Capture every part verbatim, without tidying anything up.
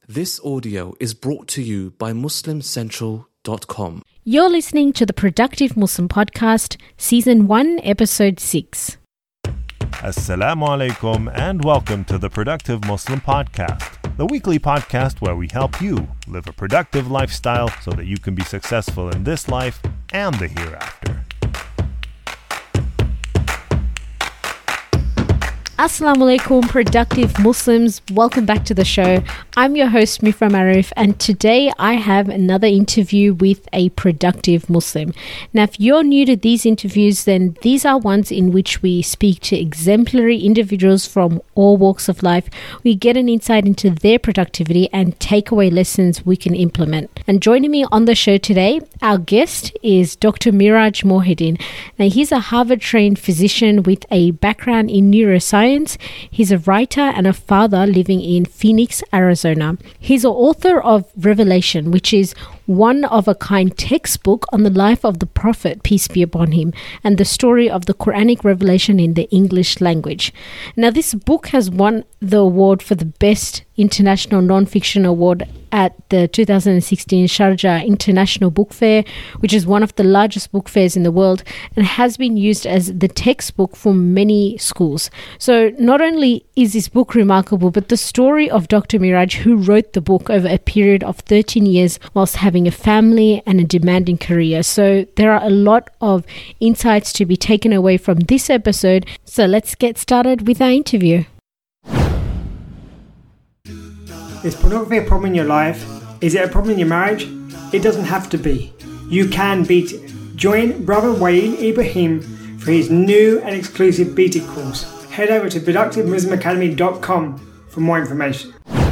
This audio is brought to you by muslim central dot com. You're listening to the Productive Muslim Podcast, Season one, Episode six. Assalamu alaikum and welcome to the Productive Muslim Podcast, the weekly podcast where we help you live a productive lifestyle so that you can be successful in this life and the hereafter. Assalamu alaikum, productive Muslims. Welcome back to the show. I'm your host, Mifra Maruf, and today I have another interview with a productive Muslim. Now, if you're new to these interviews, then these are ones in which we speak to exemplary individuals from all walks of life. We get an insight into their productivity and take away lessons we can implement. And joining me on the show today, our guest is Doctor Miraj Mohideen. Now, he's a Harvard-trained physician with a background in neuroscience. He's a writer and a father living in Phoenix, Arizona. He's the author of Revelation, which is one-of-a-kind textbook on the life of the Prophet, peace be upon him, and the story of the Quranic revelation in the English language. Now, this book has won the award for the Best International Non-Fiction Award at the two thousand sixteen Sharjah International Book Fair, which is one of the largest book fairs in the world, and has been used as the textbook for many schools. So not only is this book remarkable, but the story of Doctor Miraj, who wrote the book over a period of thirteen years whilst having a family and a demanding career. So there are a lot of insights to be taken away from this episode. So let's get started with our interview. Is pornography a problem in your life? Is it a problem in your marriage? It doesn't have to be. You can beat it. Join Brother Wayne Ibrahim for his new and exclusive Beat It course. Head over to productive muslim academy dot com for more information.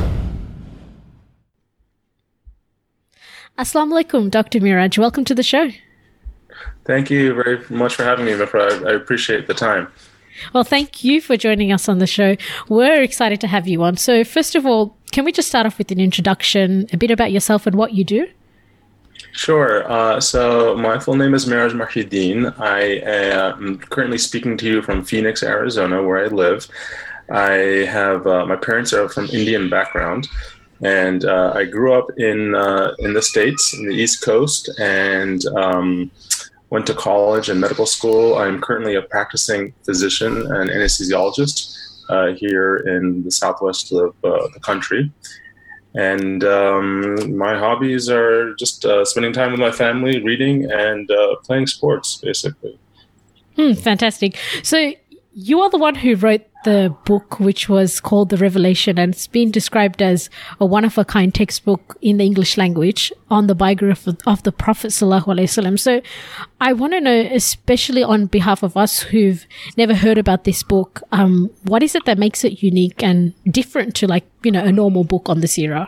Assalamu alaikum, Doctor Miraj. Welcome to the show. Thank you very much for having me, Mifra. I appreciate the time. Well, thank you for joining us on the show. We're excited to have you on. So first of all, can we just start off with an introduction, a bit about yourself and what you do? Sure. Uh, so my full name is Miraj Mohideen. I am currently speaking to you from Phoenix, Arizona, where I live. I have, uh, my parents are from Indian background, and uh, I grew up in uh, in the States, in the East Coast, and um, went to college and medical school. I'm currently a practicing physician and anesthesiologist uh, here in the southwest of uh, the country. And um, my hobbies are just uh, spending time with my family, reading, and uh, playing sports, basically. Hmm, fantastic. So you are the one who wrote the book, which was called The Revelation, and it's been described as a one-of-a-kind textbook in the English language on the biography of, of the Prophet Sallallahu Alaihi Wasallam. So I want to know, especially on behalf of us who've never heard about this book, um, what is it that makes it unique and different to, like, you know, a normal book on this era?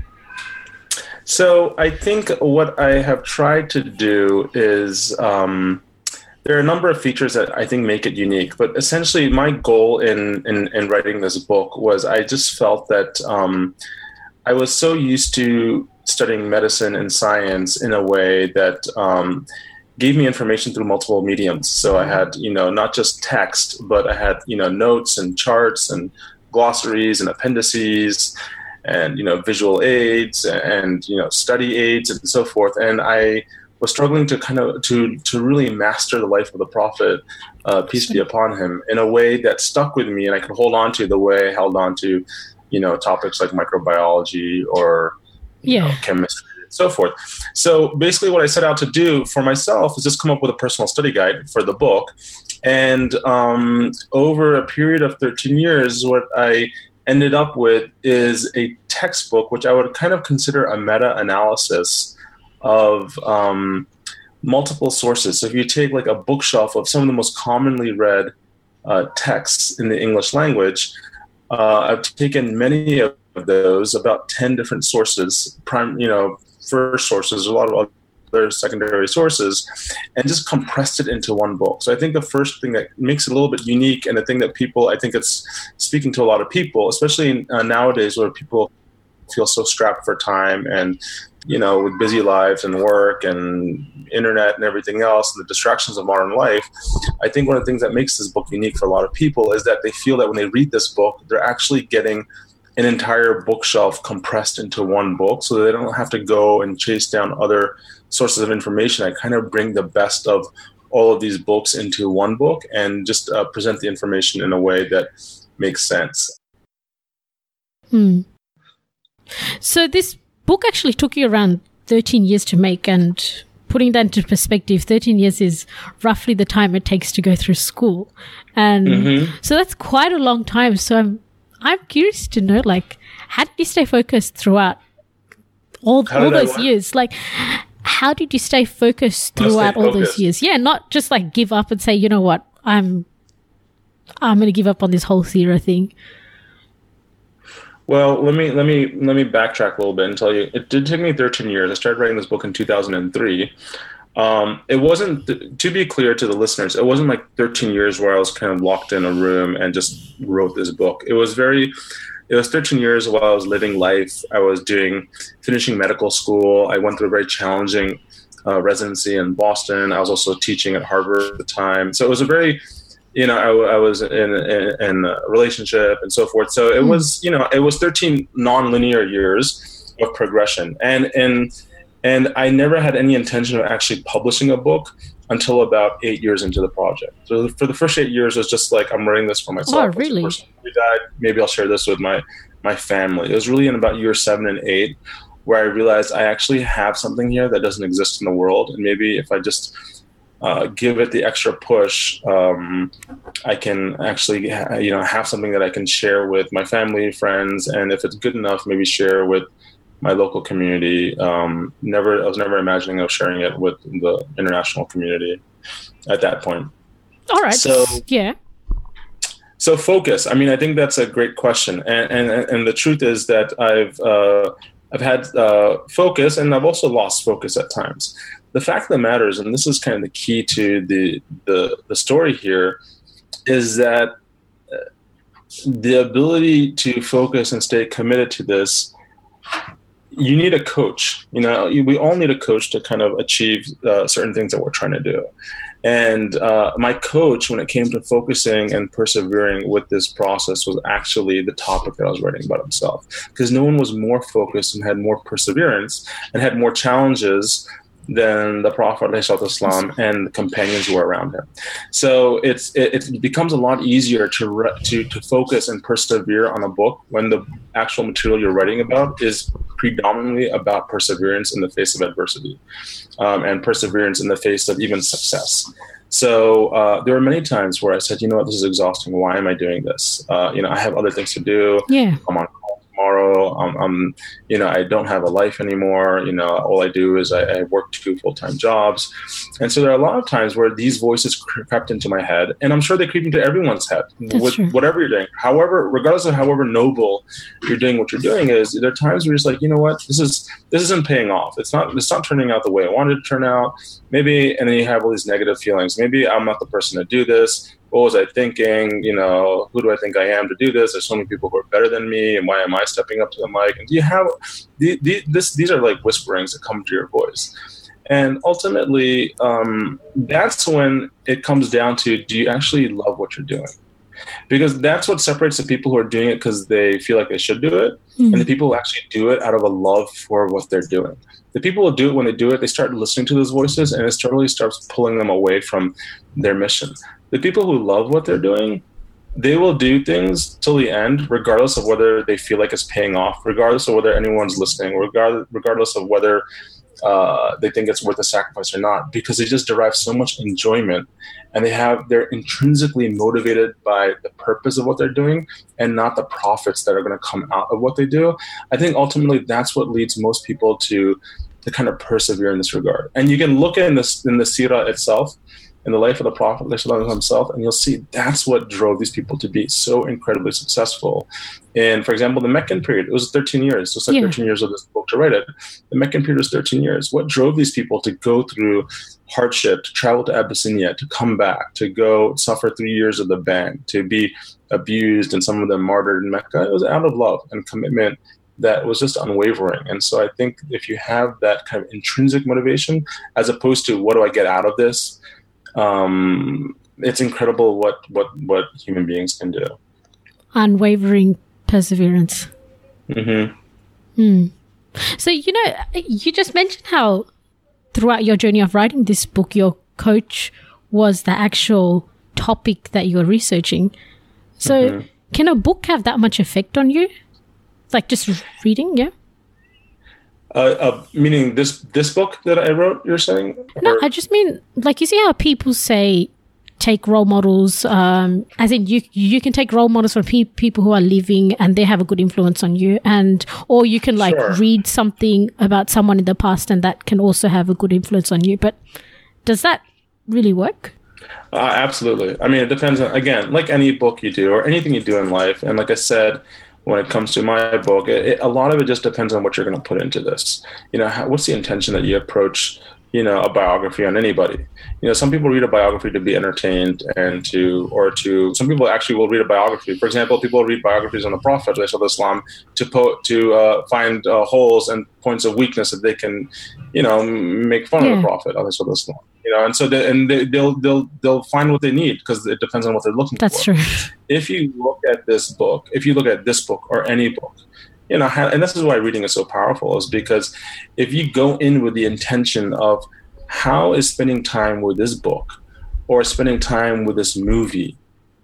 So I think what I have tried to do is... Um, There are a number of features that I think make it unique, but essentially my goal in, in, in writing this book was I just felt that um, I was so used to studying medicine and science in a way that um, gave me information through multiple mediums. So I had, you know, not just text, but I had, you know, notes and charts and glossaries and appendices and, you know, visual aids and, you know, study aids and so forth. And I was struggling to kind of to to really master the life of the Prophet, uh, peace be upon him, in a way that stuck with me, and I could hold on to the way I held on to, you know, topics like microbiology or you yeah. know, chemistry and so forth. So basically, what I set out to do for myself is just come up with a personal study guide for the book, and um, over a period of thirteen years, what I ended up with is a textbook, which I would kind of consider a meta-analysis of um, multiple sources. So if you take like a bookshelf of some of the most commonly read uh, texts in the English language, uh, I've taken many of those, about ten different sources, prime, you know, first sources, a lot of other secondary sources, and just compressed it into one book. So I think the first thing that makes it a little bit unique, and the thing that people, I think it's speaking to a lot of people, especially in, uh, nowadays where people feel so strapped for time and, you know, with busy lives and work and internet and everything else, and the distractions of modern life, I think one of the things that makes this book unique for a lot of people is that they feel that when they read this book, they're actually getting an entire bookshelf compressed into one book so that they don't have to go and chase down other sources of information. I kind of bring the best of all of these books into one book and just uh, present the information in a way that makes sense. Hmm. So this book actually took you around thirteen years to make, and putting that into perspective, thirteen years is roughly the time it takes to go through school. And mm-hmm. so that's quite a long time. So I'm I'm curious to know, like, how did you stay focused throughout all, all those years? Like, how did you stay focused throughout all those years? Yeah, not just like give up and say, you know what, I'm I'm going to give up on this whole Sira thing. Well, let me let me let me backtrack a little bit and tell you, it did take me thirteen years. I started writing this book in two thousand three. Um, it wasn't, to be clear to the listeners, it wasn't like thirteen years where I was kind of locked in a room and just wrote this book. It was very, it was thirteen years while I was living life. I was doing, finishing medical school. I went through a very challenging uh, residency in Boston. I was also teaching at Harvard at the time. So it was a very, you know, I, I was in, in, in a relationship and so forth. So it mm. was, you know, it was thirteen non-linear years of progression. And, and, And I never had any intention of actually publishing a book until about eight years into the project. So for the first eight years, it was just like, I'm writing this for myself. Oh, really? We died. Maybe I'll share this with my, my family. It was really in about year seven and eight where I realized I actually have something here that doesn't exist in the world. And maybe if I just uh, give it the extra push, um, I can actually, ha- you know, have something that I can share with my family, friends, and if it's good enough, maybe share with my local community. Um, never, I was never imagining of sharing it with the international community at that point. All right. So yeah. So focus. I mean, I think that's a great question, and and and the truth is that I've uh, I've had uh, focus, and I've also lost focus at times. The fact of the matter is, and this is kind of the key to the the the story here, is that the ability to focus and stay committed to this. You need a coach. You know, we all need a coach to kind of achieve uh, certain things that we're trying to do. And uh, my coach, when it came to focusing and persevering with this process, was actually the topic that I was writing about himself. Because no one was more focused and had more perseverance and had more challenges than the Prophet ﷺ and the companions who were around him. So it's it, it becomes a lot easier to re- to to focus and persevere on a book when the actual material you're writing about is predominantly about perseverance in the face of adversity, um, and perseverance in the face of even success. So uh, there were many times where I said, you know what, this is exhausting. Why am I doing this? Uh, you know, I have other things to do. Yeah. I'm on call tomorrow. Um, I'm, you know, I don't have a life anymore. You know, all I do is I, I work two full-time jobs. And so there are a lot of times where these voices crept into my head, and I'm sure they creep into everyone's head with true. Whatever you're doing. However, regardless of however noble you're doing what you're doing is, there are times where you're just like, you know what, this is, this isn't paying off. It's not, it's not turning out the way I wanted to turn out. Maybe, and then you have all these negative feelings. Maybe I'm not the person to do this. What was I thinking? You know, who do I think I am to do this? There's so many people who are better than me, and why am I stepping up to the mic? And you have the, the, this. These are like whisperings that come to your voice, and ultimately, um, that's when it comes down to: do you actually love what you're doing? Because that's what separates the people who are doing it because they feel like they should do it, mm-hmm. and the people who actually do it out of a love for what they're doing. The people who do it, when they do it, they start listening to those voices, and it totally starts pulling them away from their mission. The people who love what they're doing, they will do things till the end, regardless of whether they feel like it's paying off, regardless of whether anyone's listening, regardless, regardless of whether uh, they think it's worth a sacrifice or not, because they just derive so much enjoyment, and they have they're intrinsically motivated by the purpose of what they're doing and not the profits that are going to come out of what they do. I think ultimately that's what leads most people to to kind of persevere in this regard. And you can look in this in the Sirah itself, in the life of the Prophet himself, and you'll see that's what drove these people to be so incredibly successful. And for example, the Meccan period, it was thirteen years. It was like yeah. thirteen years of this book to write it. The Meccan period was thirteen years. What drove these people to go through hardship, to travel to Abyssinia, to come back, to go suffer three years of the ban, to be abused and some of them martyred in Mecca? It was out of love and commitment that was just unwavering. And so I think if you have that kind of intrinsic motivation, as opposed to what do I get out of this, Um, it's incredible what, what, what human beings can do. Unwavering perseverance. Mm-hmm. Mm. So, you know, you just mentioned how throughout your journey of writing this book, your coach was the actual topic that you were researching. So mm-hmm. can a book have that much effect on you? Like just reading, yeah? Uh, uh, meaning this this book that I wrote, you're saying? No, or? I just mean, like, you see how people say take role models, um, as in you you can take role models from pe- people who are living and they have a good influence on you, and or you can like Sure. read something about someone in the past and that can also have a good influence on you. But does that really work? Uh, absolutely. I mean, it depends on, again, like any book you do or anything you do in life. And like I said, when it comes to my book, it, it, a lot of it just depends on what you're going to put into this. You know, how, what's the intention that you approach, you know, a biography on anybody? You know, some people read a biography to be entertained and to, or to, some people actually will read a biography. For example, people read biographies on the Prophet of Islam to po- to uh, find uh, holes and points of weakness that they can, you know, make fun Yeah. of the Prophet of Islam. You know, and so they, and they, they'll they'll they'll find what they need because it depends on what they're looking That's for. true. If you look at this book, if you look at this book or any book, you know, and this is why reading is so powerful, is because if you go in with the intention of how is spending time with this book or spending time with this movie,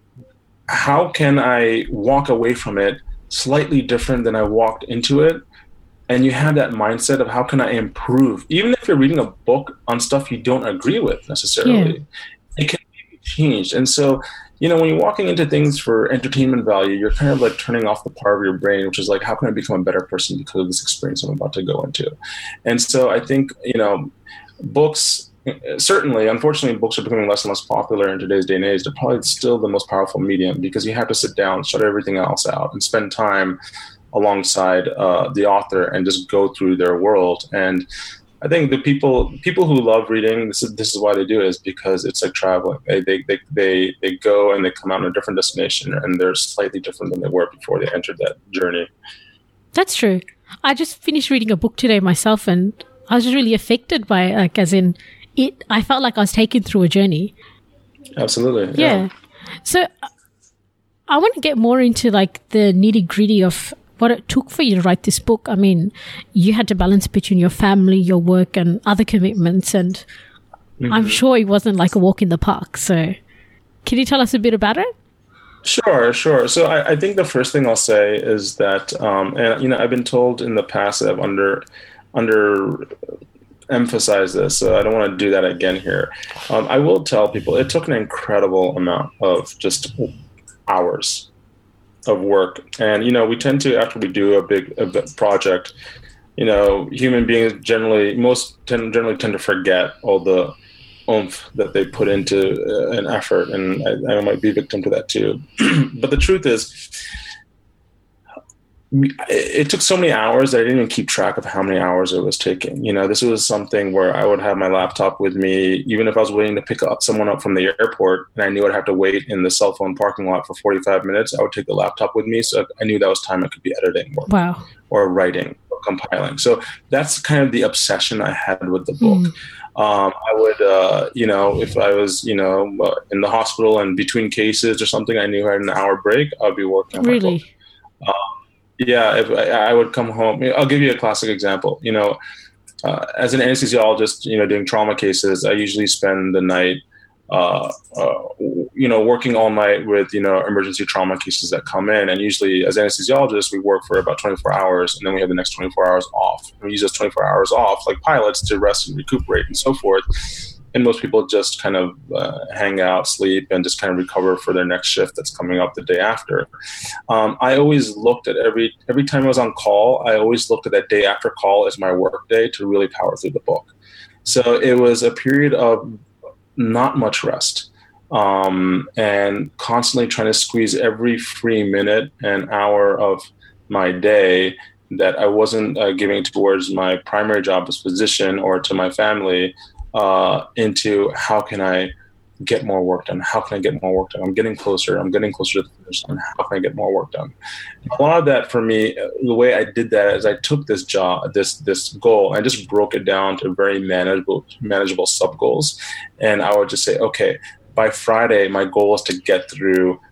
how can I walk away from it slightly different than I walked into it? And you have that mindset of how can I improve? Even if you're reading a book on stuff you don't agree with necessarily, yeah. it can be changed. And so, you know, when you're walking into things for entertainment value, you're kind of like turning off the part of your brain, which is like, how can I become a better person because of this experience I'm about to go into? And so I think, you know, books, certainly, unfortunately, books are becoming less and less popular in today's day and age. They're probably still the most powerful medium because you have to sit down, shut everything else out, and spend time alongside uh, the author and just go through their world. And I think the people people who love reading, this is this is why they do it, is because it's like traveling. They they they they, they go and they come out in a different destination, and they're slightly different than they were before they entered that journey. That's true. I just finished reading a book today myself, and I was just really affected by it, like, as in it. I felt like I was taken through a journey. Absolutely. Yeah. yeah. So I want to get more into like the nitty gritty of what it took for you to write this book. I mean, you had to balance between your family, your work, and other commitments, and mm-hmm. I'm sure it wasn't like a walk in the park. So can you tell us a bit about it? Sure, sure. So I, I think the first thing I'll say is that, um, and you know, I've been told in the past that I've under under emphasized this, so I don't want to do that again here. Um, I will tell people it took an incredible amount of just hours of work. And, you know, we tend to, after we do a big a project, you know, human beings generally, most tend, generally tend to forget all the oomph that they put into uh, an effort. And I, I might be victim to that too. But the truth is, it took so many hours that I didn't even keep track of how many hours it was taking. You know, this was something where I would have my laptop with me, even if I was waiting to pick up someone up from the airport and I knew I'd have to wait in the cell phone parking lot for forty-five minutes, I would take the laptop with me. So I knew that was time I could be editing or, wow. or writing or compiling. So that's kind of the obsession I had with the book. Mm. Um, I would, uh, you know, if I was, you know, uh, in the hospital and between cases or something, I knew I had an hour break, I'd be working on really? my book. Um, Yeah, if I, I would come home. I'll give you a classic example. You know, uh, as an anesthesiologist, you know, doing trauma cases, I usually spend the night, uh, uh, you know, working all night with, you know, emergency trauma cases that come in. And usually as anesthesiologists, we work for about twenty-four hours and then we have the next twenty-four hours off. And we use those twenty-four hours off like pilots to rest and recuperate and so forth. And most people just kind of uh, hang out, sleep, and just kind of recover for their next shift that's coming up the day after. Um, I always looked at every every time I was on call, I always looked at that day after call as my work day to really power through the book. So it was a period of not much rest um, and constantly trying to squeeze every free minute and hour of my day that I wasn't uh, giving towards my primary job as physician or to my family, Uh, into how can I get more work done? How can I get more work done? I'm getting closer. I'm getting closer to the finish line. How can I get more work done? A lot of that for me, the way I did that is I took this job, this this goal, and I just broke it down to very manageable, manageable sub goals. And I would just say, okay, by Friday, my goal is to get through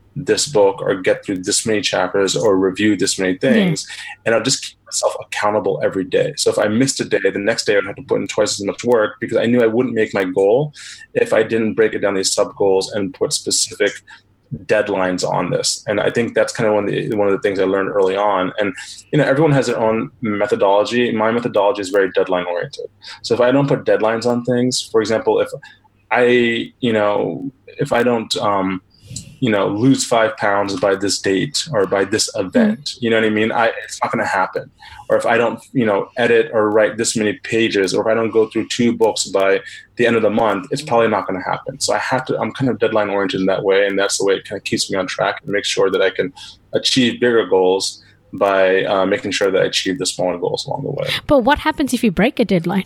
this book or get through this many chapters or review this many things. Yeah. And I'll just keep myself accountable every day. So if I missed a day, the next day I'd have to put in twice as much work because I knew I wouldn't make my goal if I didn't break it down these sub goals and put specific deadlines on this. And I think that's kind of one of the one of the things I learned early on. And you know, everyone has their own methodology. My methodology is very deadline oriented. So if I don't put deadlines on things, for example, if I, you know, if I don't um you know, lose five pounds by this date or by this event, you know what I mean? I, it's not going to happen. Or if I don't, you know, edit or write this many pages, or if I don't go through two books by the end of the month, it's probably not going to happen. So I have to, I'm kind of deadline oriented in that way. And that's the way it kind of keeps me on track and makes sure that I can achieve bigger goals by uh, making sure that I achieve the smaller goals along the way. But what happens if you break a deadline?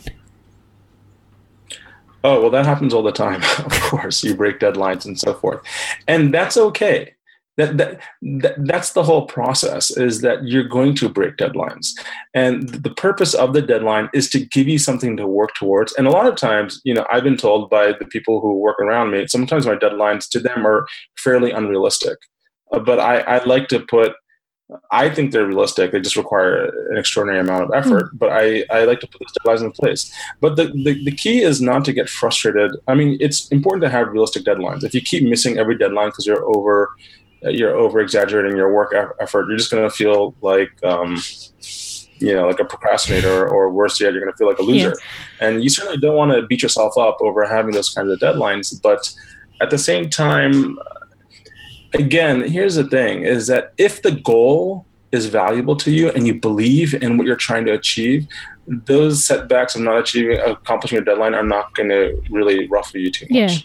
Oh, well, that happens all the time. Of course, you break deadlines and so forth. And that's okay. That, that, that That's the whole process, is that you're going to break deadlines. And the purpose of the deadline is to give you something to work towards. And a lot of times, you know, I've been told by the people who work around me, sometimes my deadlines to them are fairly unrealistic. Uh, but I, I like to put, I think they're realistic. They just require an extraordinary amount of effort, mm. but I, I like to put those deadlines in place. But the, the, the key is not to get frustrated. I mean, it's important to have realistic deadlines. If you keep missing every deadline because you're over, you're over exaggerating your work effort, you're just going to feel like, um, you know, like a procrastinator, or worse yet, you're going to feel like a loser. Yeah. And you certainly don't want to beat yourself up over having those kinds of deadlines. But at the same time, again, here's the thing, is that if the goal is valuable to you and you believe in what you're trying to achieve, those setbacks of not achieving, accomplishing your deadline are not going to really ruffle you too much. Yeah.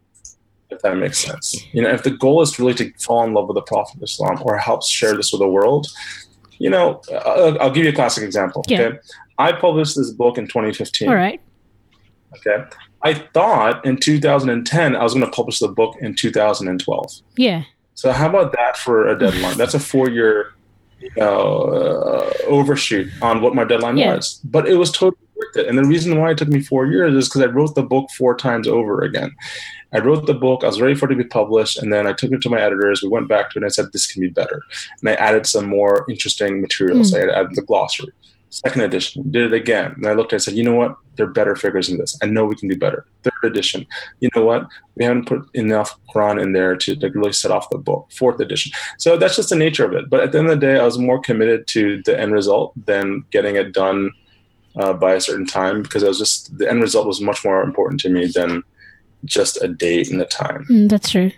If that makes sense. You know, if the goal is really to fall in love with the Prophet of Islam or help share this with the world, you know, I'll, I'll give you a classic example. Yeah. Okay. I published this book in twenty fifteen. All right. Okay. I thought in two thousand ten, I was going to publish the book in two thousand twelve. Yeah. So how about that for a deadline? That's a four-year you know, uh, overshoot on what my deadline yeah. was. But it was totally worth it. And the reason why it took me four years is because I wrote the book four times over again. I wrote the book. I was ready for it to be published. And then I took it to my editors. We went back to it and I said, this can be better. And I added some more interesting materials. Mm. I added the glossary. Second edition, did it again. And I looked at it and said, you know what? There are better figures in this. I know we can do better. Third edition, you know what? We haven't put enough Quran in there to like, really set off the book. Fourth edition. So that's just the nature of it. But at the end of the day, I was more committed to the end result than getting it done uh, by a certain time, because I was just, the end result was much more important to me than just a date and a time. Mm, that's true.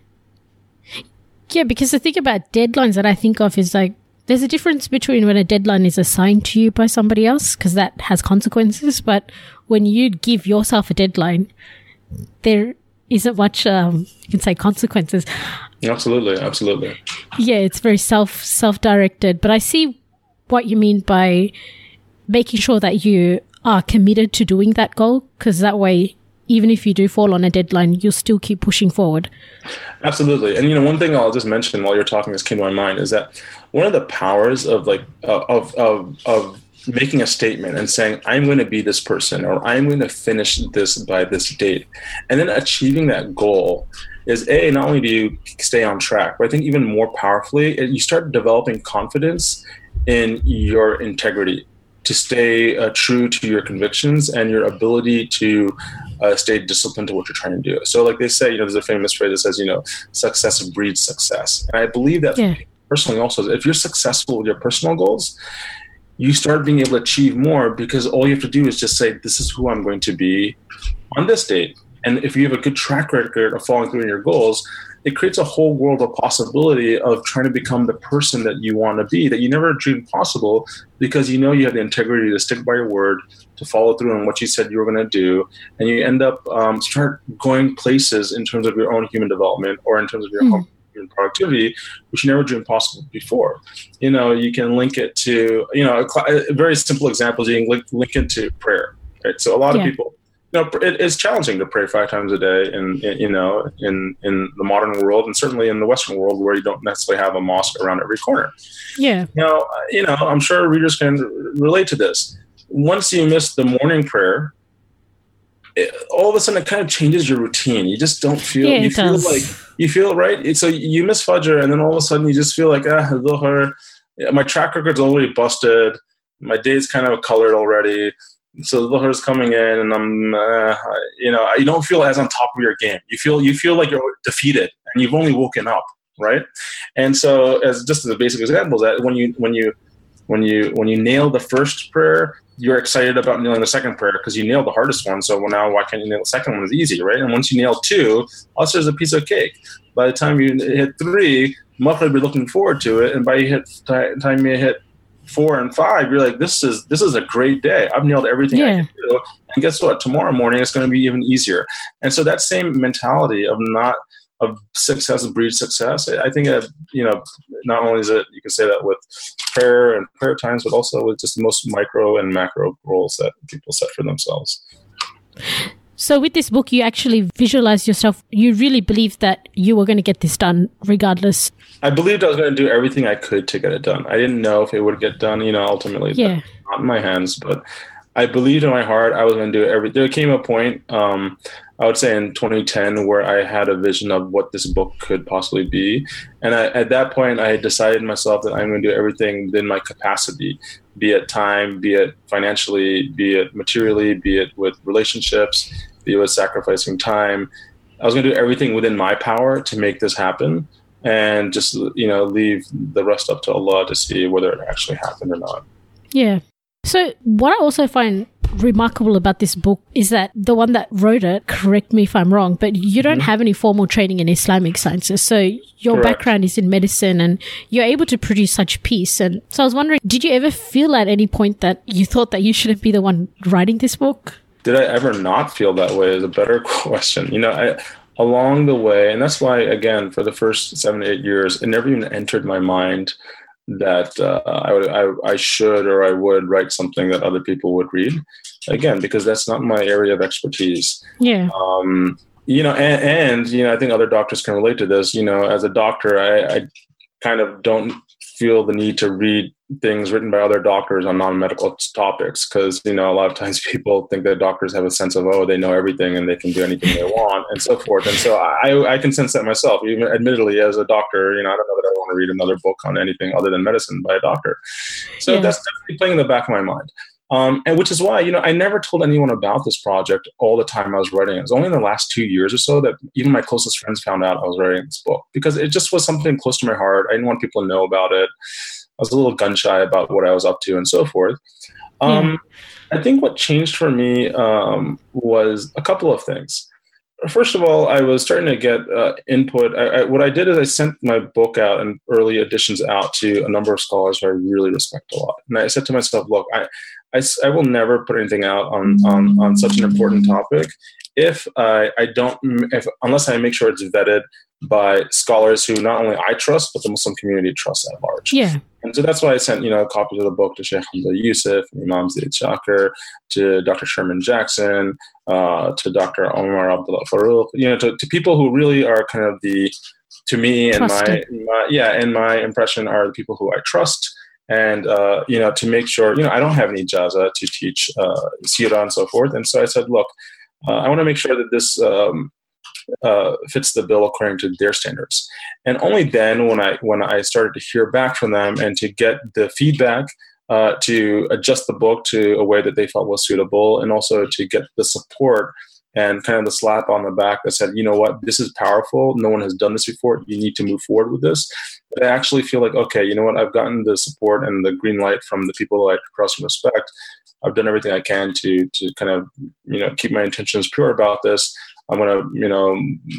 Yeah, because the thing about deadlines that I think of is like, there's a difference between when a deadline is assigned to you by somebody else, because that has consequences. But when you give yourself a deadline, there isn't much, um, you can say, consequences. Absolutely, absolutely. Yeah, it's very self, self-directed. But I see what you mean by making sure that you are committed to doing that goal, because that way, even if you do fall on a deadline, you'll still keep pushing forward. Absolutely. And, you know, one thing I'll just mention while you're talking this came to my mind is that one of the powers of like, uh, of, of, of making a statement and saying, I'm going to be this person, or I'm going to finish this by this date, and then achieving that goal is A, not only do you stay on track, but I think even more powerfully, you start developing confidence in your integrity, to stay uh, true to your convictions and your ability to uh, stay disciplined to what you're trying to do. So like they say, you know, there's a famous phrase that says, you know, success breeds success. And I believe that yeah. personally also, if you're successful with your personal goals, you start being able to achieve more, because all you have to do is just say, this is who I'm going to be on this date. And if you have a good track record of following through on your goals, it creates a whole world of possibility of trying to become the person that you want to be, that you never dreamed possible, because you know you have the integrity to stick by your word, to follow through on what you said you were going to do, and you end up um, start going places in terms of your own human development, or in terms of your mm. own human productivity, which you never dreamed possible before. You know, you can link it to, you know, a, a very simple example is you can link, link it to prayer, right? So a lot yeah. of people, you know, it, it's challenging to pray five times a day in, in, you know, in, in the modern world, and certainly in the Western world where you don't necessarily have a mosque around every corner. Yeah. You know, you know, I'm sure readers can relate to this. Once you miss the morning prayer, it, all of a sudden it kind of changes your routine. You just don't feel, Yeah, you it feel does. like, you feel right. So you miss Fajr and then all of a sudden you just feel like, ah, Dhuhr, my track record's already busted. My day's kind of colored already. So Dhuhr is coming in and I'm, uh, you know, you don't feel as on top of your game. You feel, you feel like you're defeated and you've only woken up. Right. And so as just as a basic example, that when you, when you, when you, when you nail the first prayer, you're excited about nailing the second prayer because you nailed the hardest one. So well, now why can't you nail the second one? It's easy, right? And once you nail two, also there's a piece of cake. By the time you hit three, Maghrib, you're looking forward to it. And by you hit t- time you hit four and five, you're like, this is this is a great day. I've nailed everything Yeah. I can do. And guess what? Tomorrow morning it's going to be even easier. And so that same mentality of not of success breeds success. I think that, you know, not only is it, you can say that with prayer and prayer times, but also with just the most micro and macro goals that people set for themselves. So with this book, you actually visualize yourself. You really believe that you were going to get this done regardless. I believed I was going to do everything I could to get it done. I didn't know if it would get done, you know, ultimately. Yeah. That's not in my hands, but I believed in my heart I was going to do every. There came a point, um, I would say in twenty ten, where I had a vision of what this book could possibly be. And I, at that point, I had decided myself that I'm going to do everything within my capacity, be it time, be it financially, be it materially, be it with relationships, be it with sacrificing time. I was going to do everything within my power to make this happen and just, you know, leave the rest up to Allah to see whether it actually happened or not. Yeah. So what I also find remarkable about this book is that the one that wrote it, correct me if I'm wrong, but you don't mm-hmm. have any formal training in Islamic sciences. So your Correct. background is in medicine and you're able to produce such peace. And so I was wondering, did you ever feel at any point that you thought that you shouldn't be the one writing this book? Did I ever not feel that way is a better question. You know, I, along the way, and that's why, again, for the first seven, eight years, it never even entered my mind that uh, I would, I, I should, or I would write something that other people would read. Again, because that's not my area of expertise. Yeah. Um, you know, and, and, you know, I think other doctors can relate to this. You know, as a doctor, I, I kind of don't feel the need to read things written by other doctors on non-medical topics because, you know, a lot of times people think that doctors have a sense of, oh, they know everything and they can do anything they want and so forth. And so I, I can sense that myself, even admittedly as a doctor. You know, I don't know that I want to read another book on anything other than medicine by a doctor. So yeah. That's definitely playing in the back of my mind. Um, and which is why, you know, I never told anyone about this project all the time I was writing it. It was only in the last two years or so that even my closest friends found out I was writing this book because it just was something close to my heart. I didn't want people to know about it. I was a little gun shy about what I was up to and so forth. Um, yeah. I think what changed for me um, was a couple of things. First of all, I was starting to get uh, input. I, I, what I did is I sent my book out and early editions out to a number of scholars who I really respect a lot. And I said to myself, look, I, I, I will never put anything out on, on, on such an important topic if I, I don't, if, unless I make sure it's vetted by scholars who not only I trust, but the Muslim community trusts at large. Yeah. And so that's why I sent, you know, copies of the book to Sheikh Hamza Yusuf, Imam Zaid Shakir, to Doctor Sherman Jackson, uh, to Doctor Omar Abdullah Farouk, you know, to, to people who really are kind of the, to me and my, my, yeah, and my impression are the people who I trust. And, uh, you know, to make sure, you know, I don't have any ijaza to teach uh, Sirah and so forth. And so I said, look, uh, I want to make sure that this um, uh, fits the bill according to their standards. And only then when I when I started to hear back from them and to get the feedback uh, to adjust the book to a way that they felt was suitable and also to get the support and kind of the slap on the back that said, you know what, this is powerful. No one has done this before. You need to move forward with this. But I actually feel like, okay, you know what, I've gotten the support and the green light from the people I trust and respect. I've done everything I can to to kind of, you know, keep my intentions pure about this. I'm going to, you know,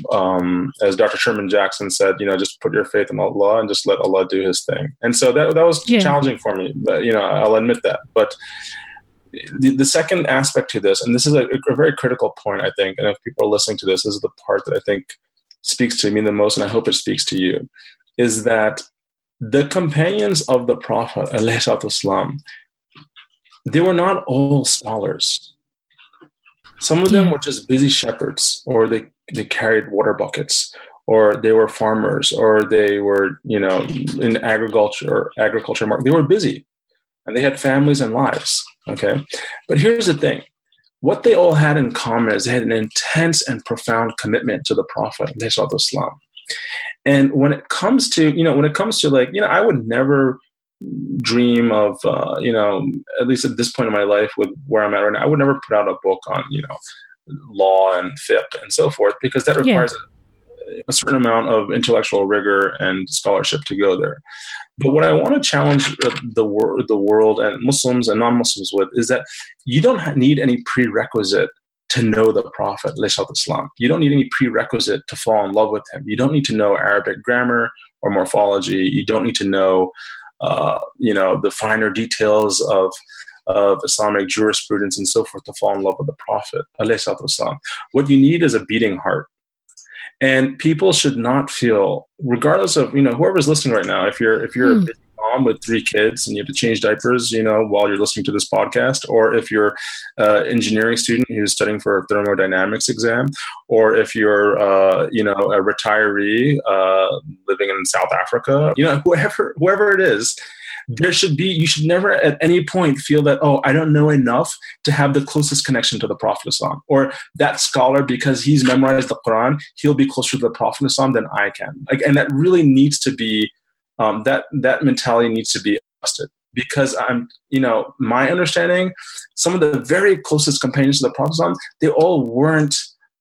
um, as Doctor Sherman Jackson said, you know, just put your faith in Allah and just let Allah do his thing. And so that that was yeah. challenging for me, but, you know, I'll admit that. But the, the second aspect to this, and this is a, a very critical point, I think, and if people are listening to this, this is the part that I think speaks to me the most, and I hope it speaks to you, is that the companions of the Prophet, alayhi salatu wasalam, they were not all scholars. Some of them were just busy shepherds, or they, they carried water buckets, or they were farmers, or they were, you know, in agriculture, agriculture market. They were busy, and they had families and lives. Okay, but here's the thing: what they all had in common is they had an intense and profound commitment to the Prophet, Islam. And when it comes to, you know, when it comes to like, you know, I would never dream of, uh, you know, at least at this point in my life with where I'm at right now, I would never put out a book on, you know, law and fiqh and so forth, because that requires yeah. a, a certain amount of intellectual rigor and scholarship to go there. But what I want to challenge the, wor- the world and Muslims and non-Muslims with is that you don't need any prerequisite to know the Prophet, Islam. You don't need any prerequisite to fall in love with him. You don't need to know Arabic grammar or morphology. You don't need to know, uh, you know, the finer details of of Islamic jurisprudence and so forth to fall in love with the Prophet, Islam. What you need is a beating heart. And people should not feel, regardless of, you know, whoever's listening right now, if you're if you're mm. a mom with three kids and you have to change diapers, you know, while you're listening to this podcast, or if you're an engineering student who's studying for a thermodynamics exam, or if you're, uh, you know, a retiree uh, living in South Africa, you know, whoever whoever it is, there should be, you should never at any point feel that, oh, I don't know enough to have the closest connection to the Prophet Islam, or that scholar, because he's memorized the Quran, he'll be closer to the Prophet Islam than I can. Like, and that really needs to be, um, that, that mentality needs to be adjusted, because I'm, you know, my understanding, some of the very closest companions to the Prophet Islam, they all weren't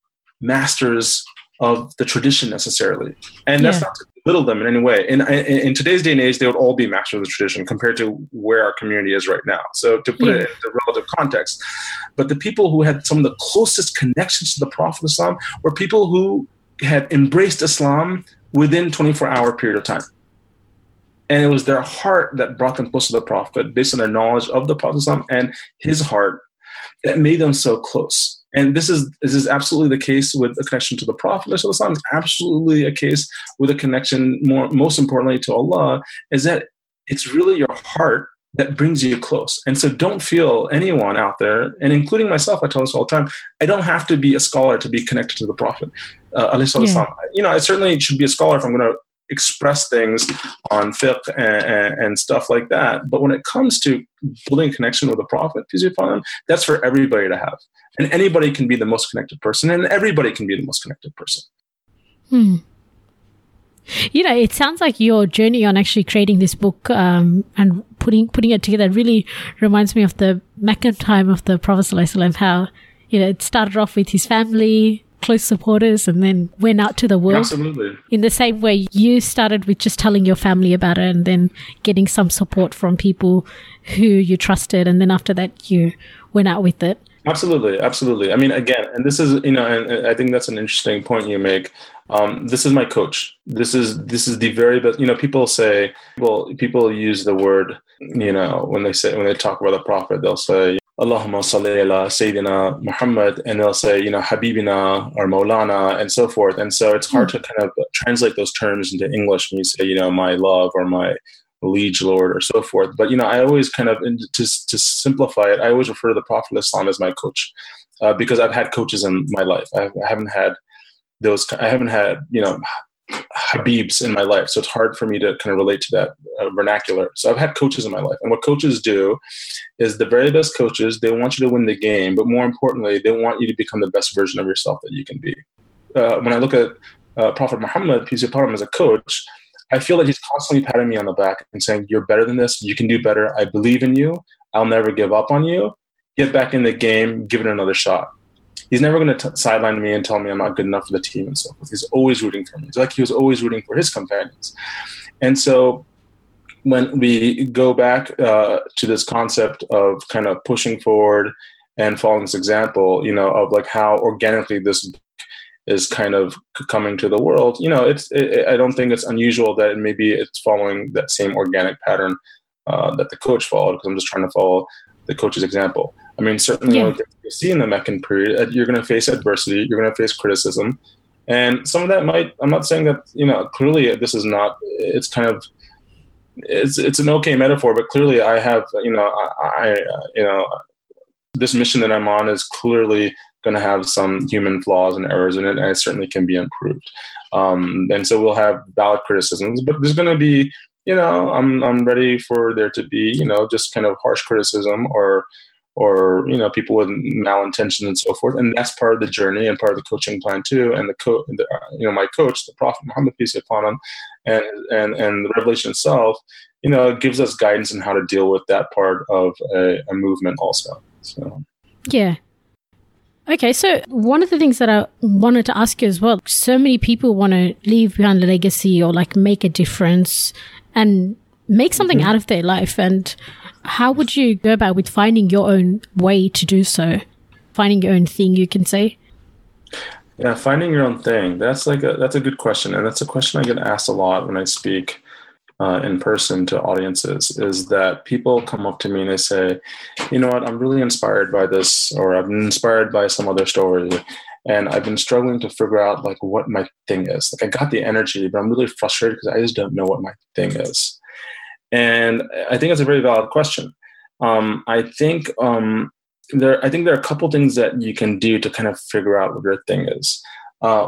masters of the tradition necessarily. And that's yeah. not to belittle them in any way. In, in, in today's day and age, they would all be masters of the tradition compared to where our community is right now. So to put yeah. it into relative context, but the people who had some of the closest connections to the Prophet Islam were people who had embraced Islam within a twenty-four hour period of time. And it was their heart that brought them close to the Prophet based on their knowledge of the Prophet Islam and his heart that made them so close. And this is this is absolutely the case with a connection to the Prophet. It's absolutely a case with a connection, more most importantly, to Allah, is that it's really your heart that brings you close. And so don't feel anyone out there, and including myself, I tell this all the time, I don't have to be a scholar to be connected to the Prophet. Uh, yeah. You know, I certainly should be a scholar if I'm going to express things on fiqh and, and, and stuff like that. But when it comes to building a connection with the Prophet, peace be upon him, that's for everybody to have. And anybody can be the most connected person, and everybody can be the most connected person. Hmm. You know, it sounds like your journey on actually creating this book um, and putting putting it together really reminds me of the Mecca time of the Prophet ﷺ, how, you know, it started off with his family, close supporters, and then went out to the world. Absolutely. In the same way you started with just telling your family about it and then getting some support from people who you trusted, and then after that you went out with it. Absolutely, absolutely. I mean, again, and this is, you know, and I think that's an interesting point you make. Um, this is my coach. This is this is the very best. You know, people say, well, people use the word, you know, when they say when they talk about the Prophet, they'll say, Allahumma salli ala Sayyidina Muhammad, and they'll say, you know, Habibina or Maulana and so forth. And so it's hard to kind of translate those terms into English when you say, you know, my love or my liege lord or so forth. But, you know, I always kind of, to, to simplify it, I always refer to the Prophet Islam as my coach uh, because I've had coaches in my life. I, I haven't had those, I haven't had, you know, Habibs in my life. So it's hard for me to kind of relate to that uh, vernacular. So I've had coaches in my life. And what coaches do is the very best coaches, they want you to win the game, but more importantly, they want you to become the best version of yourself that you can be. Uh, when I look at uh, Prophet Muhammad, peace be upon him, as a coach, I feel that he's constantly patting me on the back and saying, you're better than this. You can do better. I believe in you. I'll never give up on you. Get back in the game. Give it another shot. He's never going to sideline me and tell me I'm not good enough for the team and so forth. He's always rooting for me. It's like he was always rooting for his companions. And so when we go back uh, to this concept of kind of pushing forward and following this example, you know, of like how organically this is kind of coming to the world, you know, it's, it, I don't think it's unusual that maybe it's following that same organic pattern uh, that the coach followed, because I'm just trying to follow the coach's example. I mean, certainly yeah. what you see in the Meccan period, you're going to face adversity, you're going to face criticism. And some of that might, I'm not saying that, you know, clearly this is not, it's kind of, it's it's an okay metaphor, but clearly I have, you know, I, I you know, this mission that I'm on is clearly going to have some human flaws and errors in it, and it certainly can be improved. Um, and so we'll have valid criticisms, but there's going to be, you know, I'm I'm ready for there to be, you know, just kind of harsh criticism or or, you know, people with malintention and so forth. And that's part of the journey and part of the coaching plan too. And the, co- the uh, you know, my coach, the Prophet Muhammad, peace be upon him, and, and, and the revelation itself, you know, it gives us guidance on how to deal with that part of a, a movement also. So, yeah. Okay, so one of the things that I wanted to ask you as well, so many people want to leave behind a legacy or like make a difference and make something mm-hmm. out of their life. And how would you go about with finding your own way to do so? Finding your own thing, you can say? Yeah, finding your own thing. That's like a, that's a good question. And that's a question I get asked a lot when I speak uh, in person to audiences, is that people come up to me and they say, you know what, I'm really inspired by this, or I've been inspired by some other story. And I've been struggling to figure out like what my thing is. Like I got the energy, but I'm really frustrated because I just don't know what my thing is. And I think it's a very valid question. Um, I think um, there. I think there are a couple things that you can do to kind of figure out what your thing is. Uh,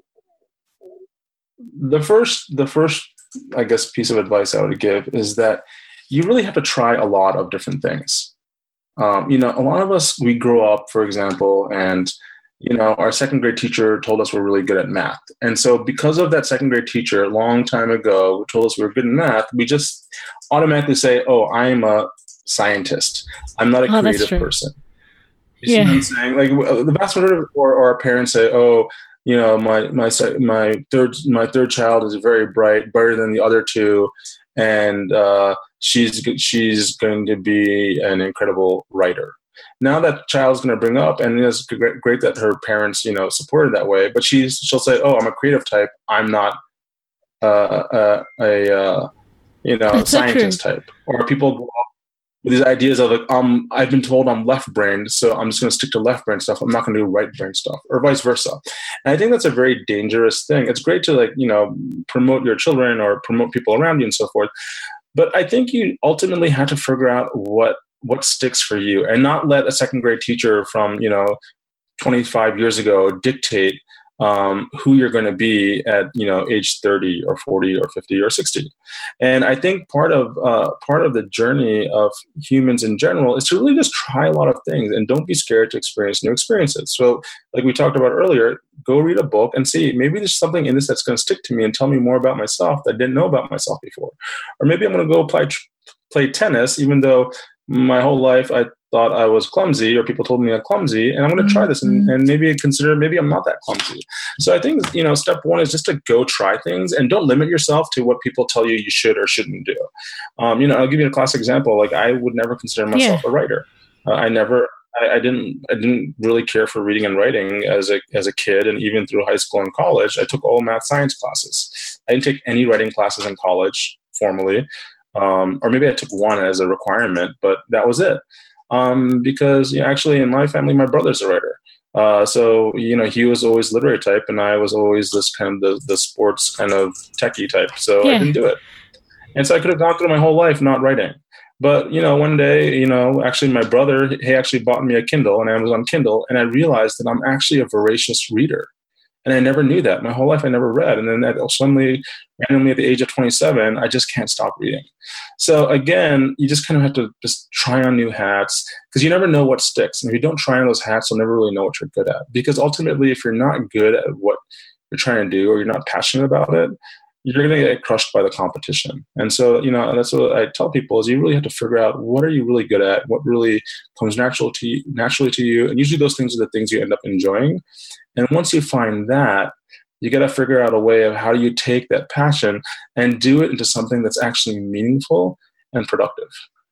the first, the first, I guess, piece of advice I would give is that you really have to try a lot of different things. Um, you know, a lot of us, we grow up, for example, and you know, our second grade teacher told us we're really good at math. And so because of that second grade teacher a long time ago who told us we were good in math, we just automatically say, oh, I'm a scientist. I'm not a oh, creative person. You yeah. see what I'm saying? Like the vast majority of or, or our parents say, oh, you know, my my my third my third child is very bright, brighter than the other two, and uh, she's she's going to be an incredible writer. Now that child's going to bring up, and it's great, great that her parents, you know, supported that way. But she's she'll say, "Oh, I'm a creative type. I'm not uh, uh, a uh, you know That's scientist so type." Or people go up with these ideas of like, um, I've been told I'm left-brained, so I'm just going to stick to left-brain stuff. I'm not going to do right-brain stuff, or vice versa. And I think that's a very dangerous thing. It's great to like you know promote your children or promote people around you and so forth. But I think you ultimately have to figure out what. what sticks for you, and not let a second grade teacher from, you know, twenty-five years ago dictate um, who you're going to be at, you know, age thirty or forty or fifty or sixty. And I think part of, uh, part of the journey of humans in general is to really just try a lot of things and don't be scared to experience new experiences. So like we talked about earlier, go read a book and see, maybe there's something in this that's going to stick to me and tell me more about myself that I didn't know about myself before. Or maybe I'm going to go play, play tennis, even though my whole life I thought I was clumsy, or people told me I'm clumsy, and I'm going to try this and, and maybe consider maybe I'm not that clumsy. So I think, you know, step one is just to go try things and don't limit yourself to what people tell you you should or shouldn't do. Um, you know, I'll give you a classic example. Like I would never consider myself yeah. a writer. Uh, I never, I, I didn't, I didn't really care for reading and writing as a as a kid, and even through high school and college, I took all math science classes. I didn't take any writing classes in college formally. Um, or maybe I took one as a requirement, but that was it. Um, because you know, actually in my family, my brother's a writer. Uh, so, you know, he was always literary type and I was always this kind of the, the sports kind of techie type. So yeah. I didn't do it. And so I could have gone through my whole life not writing. But, you know, one day, you know, actually my brother, he actually bought me a Kindle, an Amazon Kindle. And I realized that I'm actually a voracious reader. And I never knew that. My whole life I never read. And then that suddenly, randomly at the age of twenty-seven, I just can't stop reading. So again, you just kind of have to just try on new hats, because you never know what sticks. And if you don't try on those hats, you'll never really know what you're good at. Because ultimately, if you're not good at what you're trying to do, or you're not passionate about it, you're going to get crushed by the competition. And so, you know, that's what I tell people is you really have to figure out what are you really good at, what really comes natural to you, naturally to you. And usually those things are the things you end up enjoying. And once you find that, you got to figure out a way of how do you take that passion and do it into something that's actually meaningful and productive.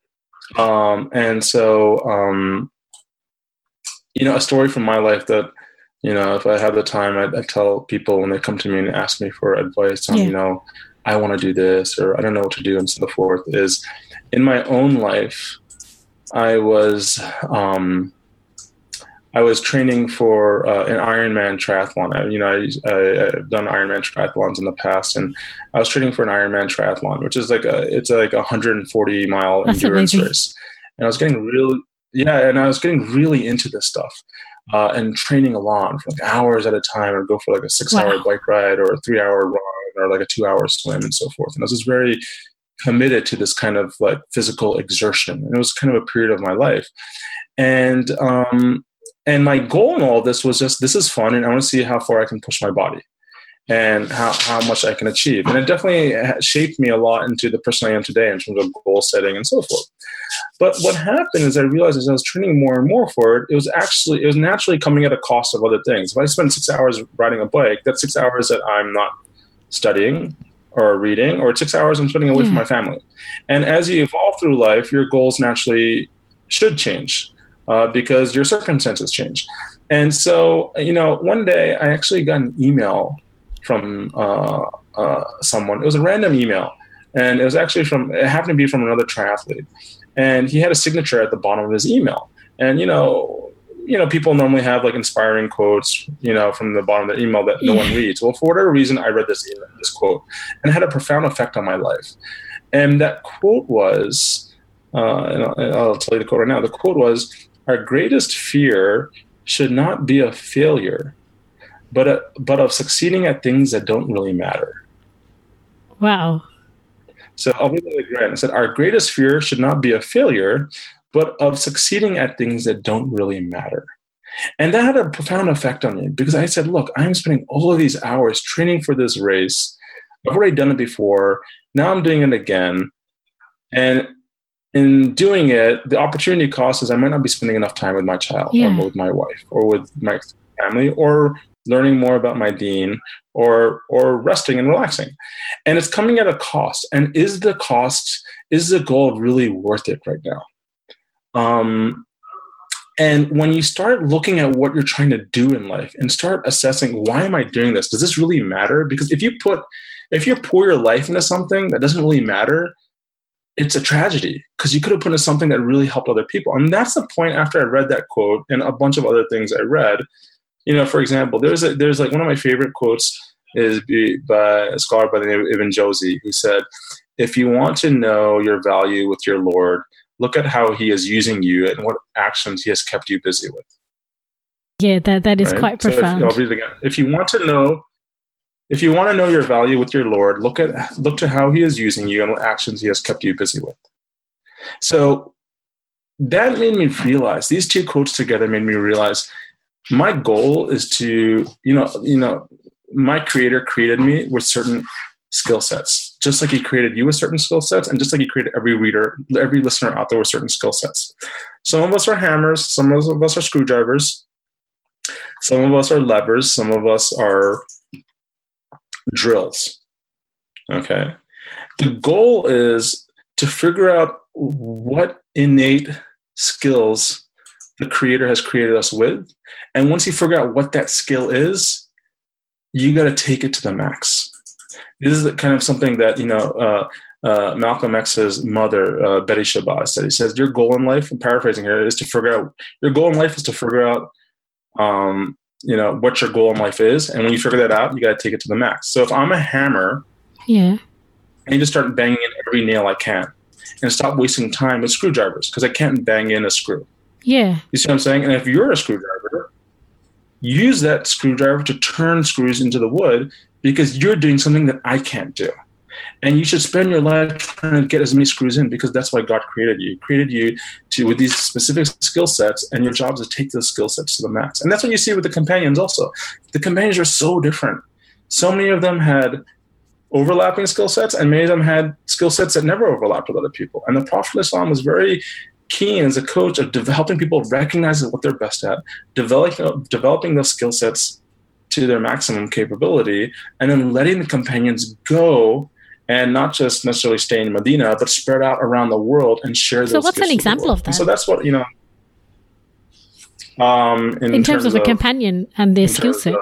Um, and so, um, you know, a story from my life that, you know, if I have the time, I, I tell people when they come to me and ask me for advice on, yeah. you know, I want to do this, or I don't know what to do and so forth, is in my own life, I was, um, I was training for uh, an Ironman triathlon. I, you know, I, I, I've done Ironman triathlons in the past, and I was training for an Ironman triathlon, which is like a, it's like a one hundred forty mile That's endurance amazing. race. And I was getting really, yeah, and I was getting really into this stuff uh, and training a lot for like hours at a time, or go for like a six wow. hour bike ride or a three hour run or like a two hour swim and so forth. And I was just very committed to this kind of like physical exertion. And it was kind of a period of my life. And um, and my goal in all of this was just, this is fun, and I want to see how far I can push my body and how, how much I can achieve. And it definitely shaped me a lot into the person I am today in terms of goal setting and so forth. But what happened is I realized as I was training more and more for it, it was actually, it was naturally coming at a cost of other things. If I spend six hours riding a bike, that's six hours that I'm not studying or reading, or six hours I'm spending away yeah. from my family. And as you evolve through life, your goals naturally should change uh, because your circumstances change. And so, you know, one day I actually got an email from uh, uh, someone. It was a random email. And it was actually from, it happened to be from another triathlete. And he had a signature at the bottom of his email. And, you know, you know, people normally have like inspiring quotes, you know, from the bottom of the email that no yeah. one reads. Well, for whatever reason, I read this email, this quote, and it had a profound effect on my life. And that quote was, uh, and I'll, I'll tell you the quote right now. The quote was, "Our greatest fear should not be of failure, but a, but of succeeding at things that don't really matter." Wow. So I'll read that again. I said, "Our greatest fear should not be of failure, but of succeeding at things that don't really matter." And that had a profound effect on me because I said, look, I'm spending all of these hours training for this race. I've already done it before. Now I'm doing it again. And in doing it, the opportunity cost is I might not be spending enough time with my child yeah. or with my wife or with my family or learning more about my deen or or resting and relaxing. And it's coming at a cost. And is the cost, is the goal really worth it right now? Um, and when you start looking at what you're trying to do in life and start assessing, why am I doing this? Does this really matter? Because if you put, if you pour your life into something that doesn't really matter, it's a tragedy because you could have put into something that really helped other people. And that's the point after I read that quote and a bunch of other things I read. You know, for example, there's a, there's like one of my favorite quotes is by a scholar by the name of Ibn Jawzi, who said, "If you want to know your value with your Lord, look at how he is using you and what actions he has kept you busy with." Yeah, that, that is right? quite so profound. If, I'll read it again. If you want to know, if you want to know your value with your Lord, look at look to how he is using you and what actions he has kept you busy with. So that made me realize, these two quotes together made me realize my goal is to, you know, you know, my creator created me with certain skill sets, just like he created you with certain skill sets, and just like he created every reader, every listener out there with certain skill sets. Some of us are hammers, some of us are screwdrivers, some of us are levers, some of us are drills. Okay. The goal is to figure out what innate skills the creator has created us with. And once you figure out what that skill is, you got to take it to the max. This is kind of something that, you know, uh, uh, Malcolm X's mother, uh, Betty Shabazz, said. He says, your goal in life, I'm paraphrasing here, is to figure out, your goal in life is to figure out, um, you know, what your goal in life is. And when you figure that out, you got to take it to the max. So if I'm a hammer, yeah, I need to start banging in every nail I can and stop wasting time with screwdrivers because I can't bang in a screw. Yeah. You see what I'm saying? And if you're a screwdriver, use that screwdriver to turn screws into the wood because you're doing something that I can't do. And you should spend your life trying to get as many screws in because that's why God created you. He created you to with these specific skill sets, and your job is to take those skill sets to the max. And that's what you see with the companions also. The companions are so different. So many of them had overlapping skill sets, and many of them had skill sets that never overlapped with other people. And the Prophet ﷺ was very keen as a coach of de- helping people recognize what they're best at, developing, developing those skill sets to their maximum capability, and then letting the companions go and not just necessarily stay in Medina, but spread out around the world and share so those what's an example of that? And so that's what, you know, um, in, in terms, terms of a of, companion and their skill set.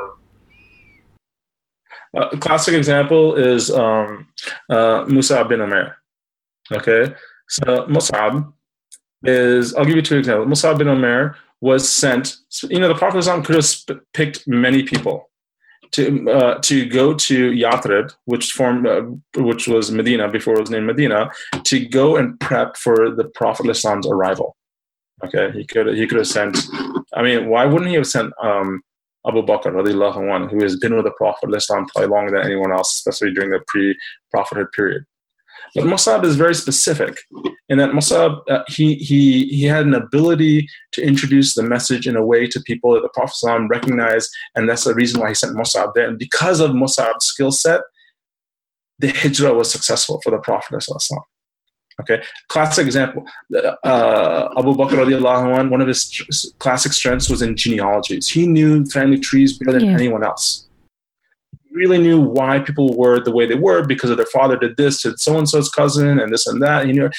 Uh, a classic example is um, uh, Mus'ab bin Umair. Okay, so Mus'ab is, I'll give you two examples. Mus'ab bin Umair was sent, you know, the Prophet could have sp- picked many people to uh, to go to Yathrib, which formed, uh, which was Medina before it was named Medina, to go and prep for the Prophet's arrival. Okay, he could he could have sent. I mean, why wouldn't he have sent um, Abu Bakr, radiallahu anhu, who has been with the Prophet probably longer than anyone else, especially during the pre-prophethood period? But Mus'ab is very specific in that Mus'ab, uh, he, he, he had an ability to introduce the message in a way to people that the Prophet ﷺ recognized, and that's the reason why he sent Mus'ab there. And because of Mus'ab's skill set, the hijrah was successful for the Prophet ﷺ. Okay, classic example. Uh, Abu Bakr radiallahu anh, one of his tr- classic strengths was in genealogies. He knew family trees better than yeah. anyone else. He really knew why people were the way they were because of their father did this to so-and-so's cousin and this and that. He knew.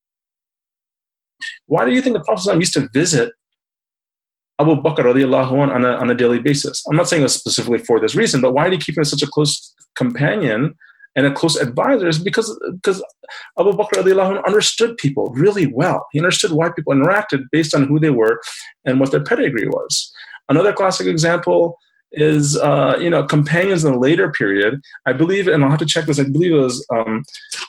Why do you think the Prophet ﷺ used to visit Abu Bakr radiallahu anh on a, on a daily basis? I'm not saying it specifically for this reason, but why did he keep him as such a close companion and a close advisor? Is because because Abu Bakr radiallahu anh understood people really well. He understood why people interacted based on who they were and what their pedigree was. Another classic example is uh, you know companions in the later period. I believe, and I'll have to check this. I believe it was um,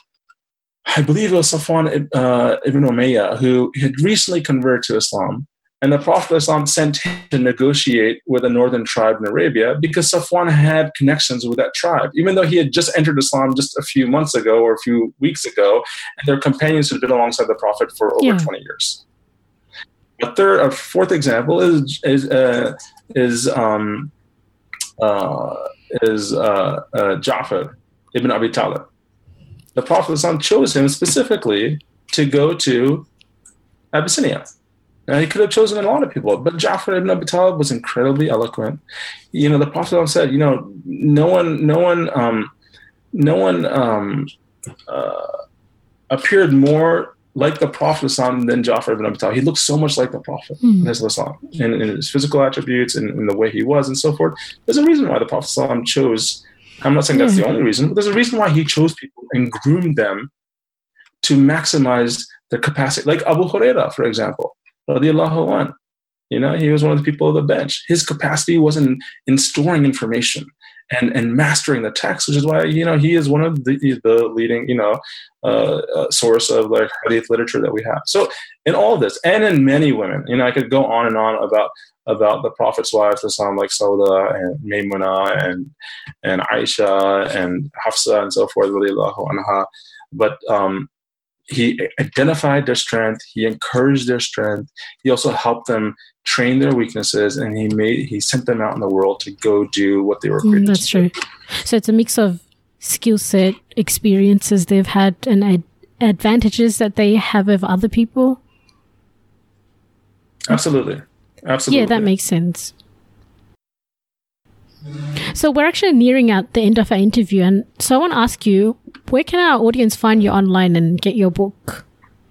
I believe it was Safwan uh, ibn Umayyah who had recently converted to Islam. And the Prophet ﷺ sent him to negotiate with a northern tribe in Arabia because Safwan had connections with that tribe, even though he had just entered Islam just a few months ago or a few weeks ago, and their companions had been alongside the Prophet for over yeah. twenty years. A third, a fourth example is is uh, is um, uh, is uh, uh, Ja'far ibn Abi Talib. The Prophet ﷺ chose him specifically to go to Abyssinia. Now, he could have chosen a lot of people, but Ja'far ibn Abi Talib was incredibly eloquent. You know, the Prophet said, you know, no one, no one, um, no one um, uh, appeared more like the Prophet than Ja'far ibn Abi Talib. He looked so much like the Prophet mm. in, in his physical attributes and in the way he was and so forth. There's a reason why the Prophet chose, I'm not saying that's yeah. the only reason, but there's a reason why he chose people and groomed them to maximize their capacity. Like Abu Hurairah, for example. Radiallahu anh. You know, he was one of the people of the bench. His capacity wasn't in, in storing information and, and mastering the text, which is why, you know, he is one of the, the leading, you know, uh, uh, source of like hadith literature that we have. So in all of this, and in many women, you know, I could go on and on about about the Prophet's wives, the Islam, like Sauda and Maymuna and and Aisha and Hafsa and so forth, radiallahu anha. But um, he identified their strength. He encouraged their strength. He also helped them train their weaknesses, and he made he sent them out in the world to go do what they were created. Mm, that's to true. Do. So it's a mix of skill set, experiences they've had, and ad- advantages that they have of other people. Absolutely, absolutely. Yeah, that makes sense. So we're actually nearing out the end of our interview, and so I want to ask you, where can our audience find you online and get your book?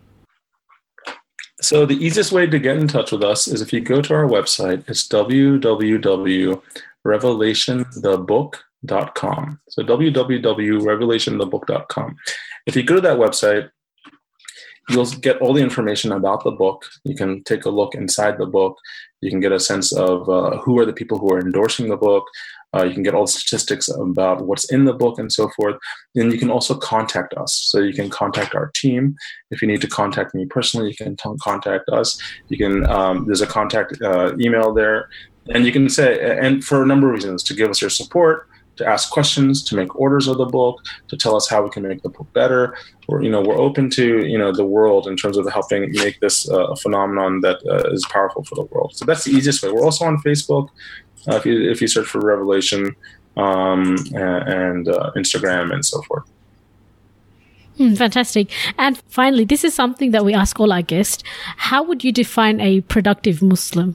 So the easiest way to get in touch with us is if you go to our website. It's w w w dot revelation the book dot com. So w w w dot revelation the book dot com. If you go to that website, you'll get all the information about the book. You can take a look inside the book. You can get a sense of uh, who are the people who are endorsing the book. Uh, you can get all the statistics about what's in the book and so forth. And you can also contact us. So you can contact our team. If you need to contact me personally, you can t- contact us. You can, um, there's a contact uh, email there. And you can say, and for a number of reasons, to give us your support, to ask questions, to make orders of the book, to tell us how we can make the book better. Or, you know, we're open to, you know, the world in terms of helping make this uh, a phenomenon that uh, is powerful for the world. So that's the easiest way. We're also on Facebook. Uh, if you if you search for Revelation, um, and, and uh, Instagram and so forth. Mm, fantastic. And finally, this is something that we ask all our guests. How would you define a productive Muslim?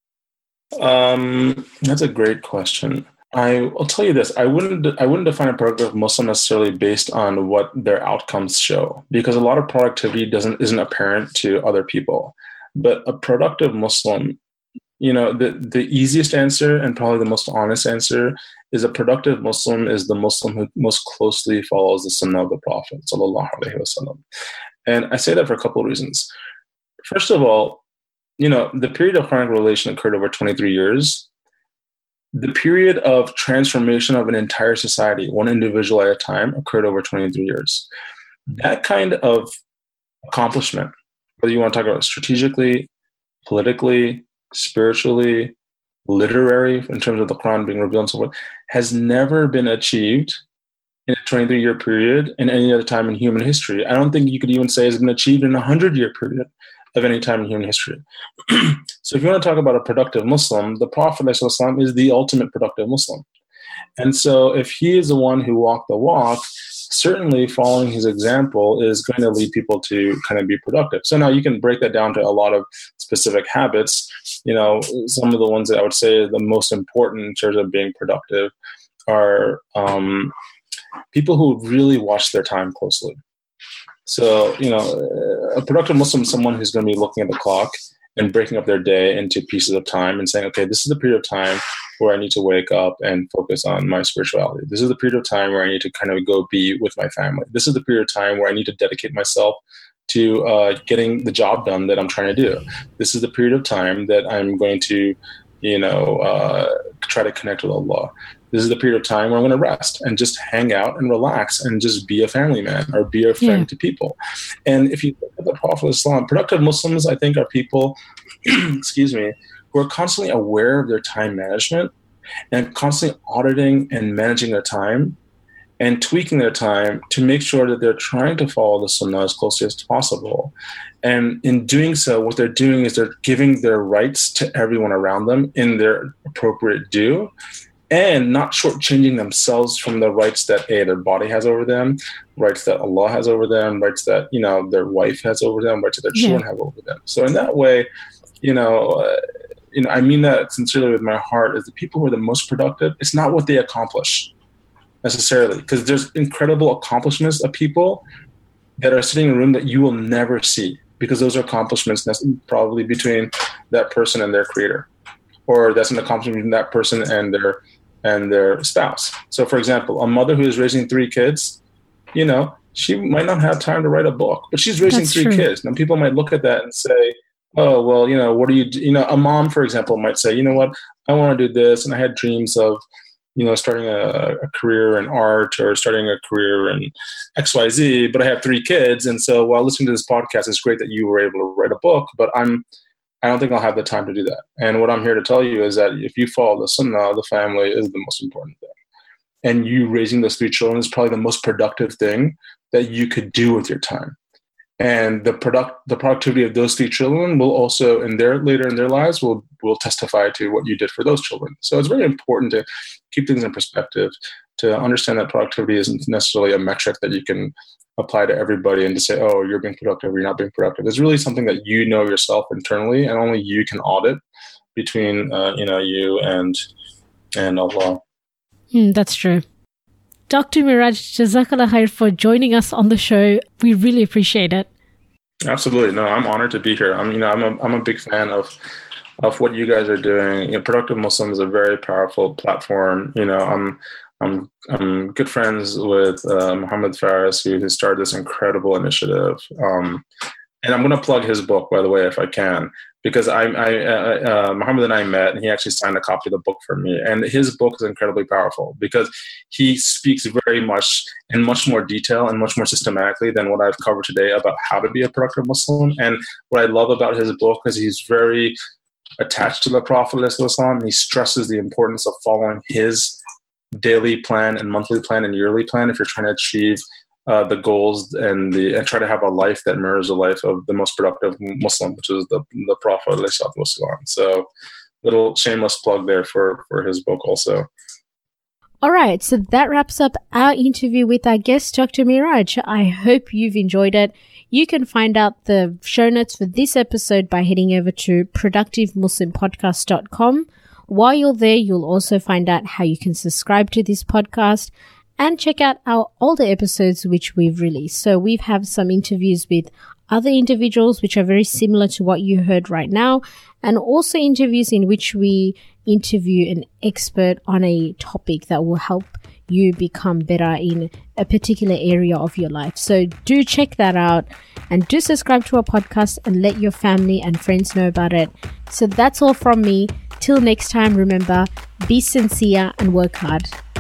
Um, that's a great question. I will tell you this: I wouldn't I wouldn't define a productive Muslim necessarily based on what their outcomes show, because a lot of productivity doesn't isn't apparent to other people. But a productive Muslim, you know, the, the easiest answer and probably the most honest answer is a productive Muslim is the Muslim who most closely follows the Sunnah of the Prophet, sallallahu alaihi wasallam. And I say that for a couple of reasons. First of all, you know, the period of Quranic revelation occurred over twenty-three years. The period of transformation of an entire society, one individual at a time, occurred over twenty-three years. That kind of accomplishment, whether you want to talk about strategically, politically, spiritually, literary, in terms of the Quran being revealed and so forth, has never been achieved in a twenty-three year period in any other time in human history. I don't think you could even say it's been achieved in a hundred year period of any time in human history. So if you want to talk about a productive Muslim, the Prophet ﷺ is the ultimate productive Muslim. And so if he is the one who walked the walk, certainly following his example is going to lead people to kind of be productive. So now you can break that down to a lot of specific habits. You know, some of the ones that I would say are the most important in terms of being productive are um, people who really watch their time closely. So, you know, a productive Muslim is someone who's going to be looking at the clock and breaking up their day into pieces of time and saying, okay, this is the period of time where I need to wake up and focus on my spirituality. This is the period of time where I need to kind of go be with my family. This is the period of time where I need to dedicate myself to uh, getting the job done that I'm trying to do. This is the period of time that I'm going to, you know, uh, try to connect with Allah. This is the period of time where I'm going to rest and just hang out and relax and just be a family man or be a friend yeah. to people. And if you look at the Prophet of Islam, productive Muslims, I think, are people, excuse me, who are constantly aware of their time management and constantly auditing and managing their time and tweaking their time to make sure that they're trying to follow the Sunnah as closely as possible. And in doing so, what they're doing is they're giving their rights to everyone around them in their appropriate due, and not shortchanging themselves from the rights that A, their body has over them, rights that Allah has over them, rights that, you know, their wife has over them, rights that their children yeah. have over them. So in that way, you know, uh, you know, I mean that sincerely with my heart, is the people who are the most productive, it's not what they accomplish necessarily, because there's incredible accomplishments of people that are sitting in a room that you will never see, because those are accomplishments that's probably between that person and their creator, or that's an accomplishment between that person and their and their spouse. So for example, a mother who is raising three kids, you know, she might not have time to write a book, but she's raising That's three true. kids. Now people might look at that and say, oh, well, you know, what do you do? You know, a mom, for example, might say, you know what, I want to do this. And I had dreams of, you know, starting a, a career in art or starting a career in X Y Z, but I have three kids. And so while listening to this podcast, it's great that you were able to write a book, but I'm, I don't think I'll have the time to do that. And what I'm here to tell you is that if you follow the Sunnah, the family is the most important thing. And you raising those three children is probably the most productive thing that you could do with your time. And the product, the productivity of those three children will also, in their later in their lives, will will testify to what you did for those children. So it's very important to keep things in perspective, to understand that productivity isn't necessarily a metric that you can apply to everybody and to say, oh, you're being productive or you're not being productive. It's really something that you know yourself internally, and only you can audit between uh, you know you and and Allah. Mm, that's true. Doctor Miraj, Jazakallah khair for joining us on the show. We really appreciate it. Absolutely. No, I'm honored to be here. I'm, you know, I'm a, I'm a big fan of, of what you guys are doing. You know, Productive Muslim is a very powerful platform. You know, I'm, I'm, I'm good friends with uh, Muhammad Faris, who has started this incredible initiative. Um, and I'm going to plug his book, by the way, if I can, because I, I uh, uh, Muhammad and I met, and he actually signed a copy of the book for me. And his book is incredibly powerful because he speaks very much in much more detail and much more systematically than what I've covered today about how to be a productive Muslim. And what I love about his book is he's very attached to the Prophet ﷺ. He stresses the importance of following his daily plan and monthly plan and yearly plan if you're trying to achieve Uh, the goals and the and try to have a life that mirrors the life of the most productive Muslim, which is the the Prophet ﷺ. So, little shameless plug there for for his book also. All right, so that wraps up our interview with our guest, Doctor Miraj. I hope you've enjoyed it. You can find out the show notes for this episode by heading over to productive muslim podcast dot com. While you're there, you'll also find out how you can subscribe to this podcast and check out our older episodes which we've released. So we have some interviews with other individuals which are very similar to what you heard right now, and also interviews in which we interview an expert on a topic that will help you become better in a particular area of your life. So do check that out, and do subscribe to our podcast and let your family and friends know about it. So that's all from me. Till next time, remember, be sincere and work hard.